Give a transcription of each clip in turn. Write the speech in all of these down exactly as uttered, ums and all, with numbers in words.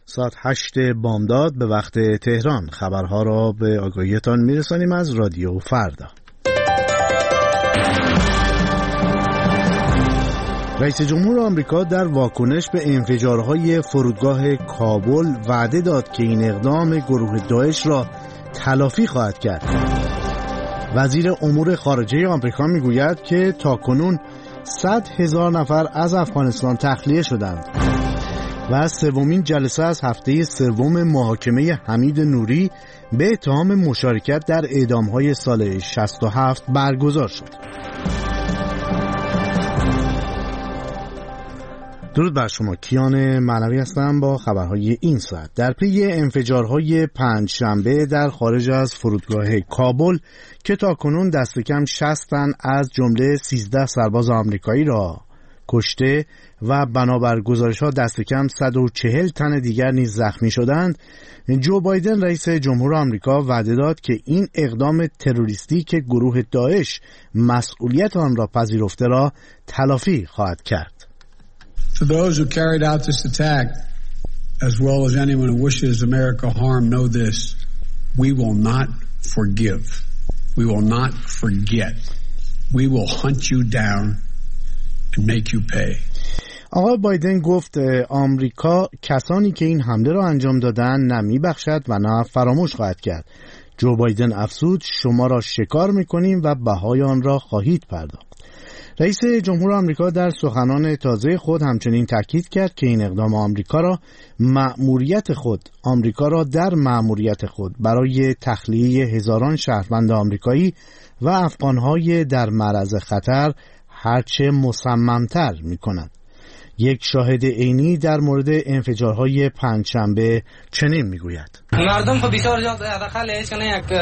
ساعت هشت بامداد به وقت تهران. خبرها را به آگاهیتان میرسانیم از رادیو فردا. رئیس جمهور آمریکا در واکنش به انفجارهای فرودگاه کابل وعده داد که این اقدام گروه داعش را تلافی خواهد کرد. وزیر امور خارجه آمریکا میگوید که تاکنون صد هزار نفر از افغانستان تخلیه شدند و سومین جلسه از هفته سوم محاکمه حمید نوری به اتهام مشارکت در اعدام‌های سال شصت و هفت برگزار شد. درود بر شما، کیان معنوی هستم با خبرهای این ساعت. در پی انفجارهای پنج شنبه در خارج از فرودگاه کابل که تاکنون دست کم شصت تن از جمله سیزده سرباز آمریکایی را کشته و بنابر گزارش‌ها دست کم صد و چهل تن دیگر نیز زخمی شدند، جو بایدن رئیس جمهور آمریکا وعده داد که این اقدام تروریستی که گروه داعش مسئولیت آن را پذیرفته را تلافی خواهد کرد. For those who carried out this attack, as well as anyone who wishes America harm, know this: we will not forgive. We will not forget. We will hunt you down and make you pay. آقای بایدن گفت آمریکا کسانی که این حمله را انجام دادند نه میبخشد و نه فراموش خواهد کرد. جو بایدن افزود شما را شکار میکنیم و بهای آن را خواهید پرداخت. رئیس جمهور آمریکا در سخنان تازه خود همچنین تاکید کرد که این اقدام آمریکا را مأموریت خود آمریکا را در مأموریت خود برای تخلیه هزاران شهروند آمریکایی و افغانهای در معرض خطر هرچه مصممتر می‌کند. یک شاهد عینی در مورد انفجارهای پنجشنبه چنین میگوید: مردم خب بسیار زیاد حداقل ایشونه یک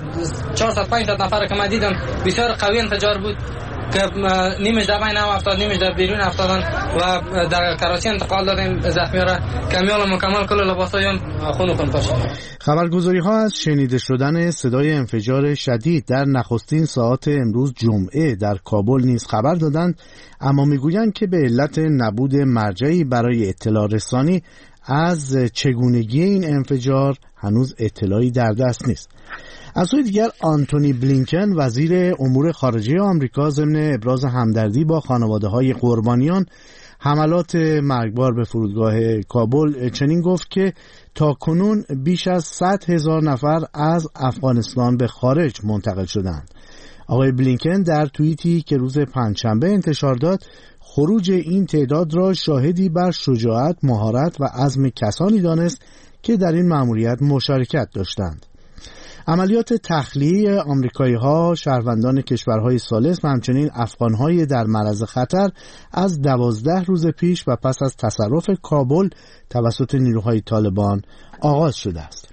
چهارصد پانصد نفر که من دیدم بسیار قوی انفجار بود که نیمش در بین هم افتاد، نیمش در بیرون افتادن و در کراچی انتقال دادیم زخمی را کمیال مکمل کل لباسایان خون خون پاشید. خبرگزاری ها از شنیده شدن صدای انفجار شدید در نخستین ساعات امروز جمعه در کابل نیز خبر دادند، اما میگویند که به علت نبود مرجعی برای اطلاع رسانی از چگونگی این انفجار هنوز اطلاعی در دست نیست. از سوی دیگر آنتونی بلینکن وزیر امور خارجه آمریکا ضمن ابراز همدردی با خانواده‌های قربانیان حملات مرگبار به فرودگاه کابل چنین گفت که تاکنون بیش از صد هزار نفر از افغانستان به خارج منتقل شدند. آقای بلینکن در توییتی که روز پنجشنبه انتشار داد خروج این تعداد را شاهدی بر شجاعت، مهارت و عزم کسانی دانست که در این مأموریت مشارکت داشتند. عملیات تخلیه آمریکایی‌ها شهروندان کشورهای ثالث و همچنین افغان‌های در معرض خطر از دوازده روز پیش و پس از تصرف کابل توسط نیروهای طالبان آغاز شده است.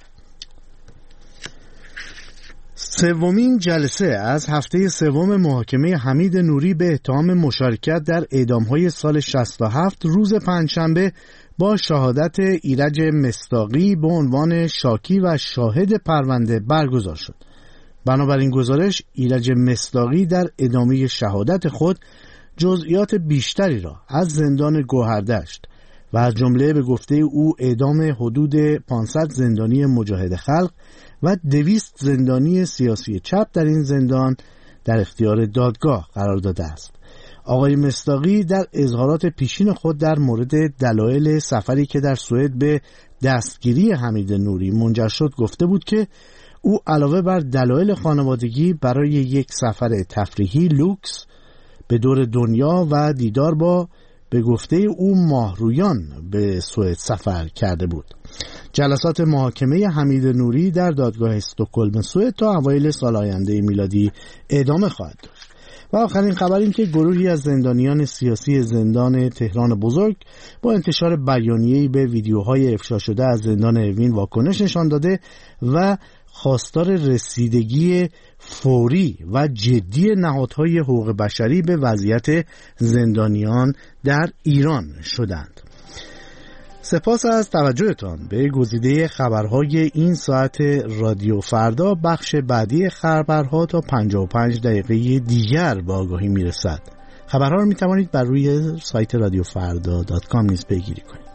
سومین جلسه از هفته سوم محاکمه حمید نوری به اتهام مشارکت در اعدام‌های سال شصت و هفت روز پنجشنبه با شهادت ایرج مصداقی به عنوان شاکی و شاهد پرونده برگزار شد. بنابراین گزارش ایرج مصداقی در ادامه شهادت خود جزئیات بیشتری را از زندان گوهردشت و از جمله به گفته او اعدام حدود پانصد زندانی مجاهد خلق و دویست زندانی سیاسی چپ در این زندان در اختیار دادگاه قرار داده است. آقای مصداقی در اظهارات پیشین خود در مورد دلایل سفری که در سوئد به دستگیری حمید نوری منجر شد گفته بود که او علاوه بر دلایل خانوادگی برای یک سفر تفریحی لوکس به دور دنیا و دیدار با به گفته او ماهرویان به سوئد سفر کرده بود. جلسات محاکمه حمید نوری در دادگاه استکهلم سوئد تا اوایل سال آینده میلادی ادامه خواهد داشت. و آخرین خبر این که گروهی از زندانیان سیاسی زندان تهران بزرگ با انتشار بیانیه‌ای به ویدیوهای افشا شده از زندان اوین واکنش نشان داده و خواستار رسیدگی فوری و جدی نهادهای حقوق بشری به وضعیت زندانیان در ایران شدند. سپاس از توجهتان به گزیده خبرهای این ساعت رادیو فردا. بخش بعدی خبرها تا پنجاه و پنج دقیقه دیگر با آگاهی میرسد. خبرها رو میتوانید بر روی سایت رادیو فردا دات کام نیز پیگیری کنید.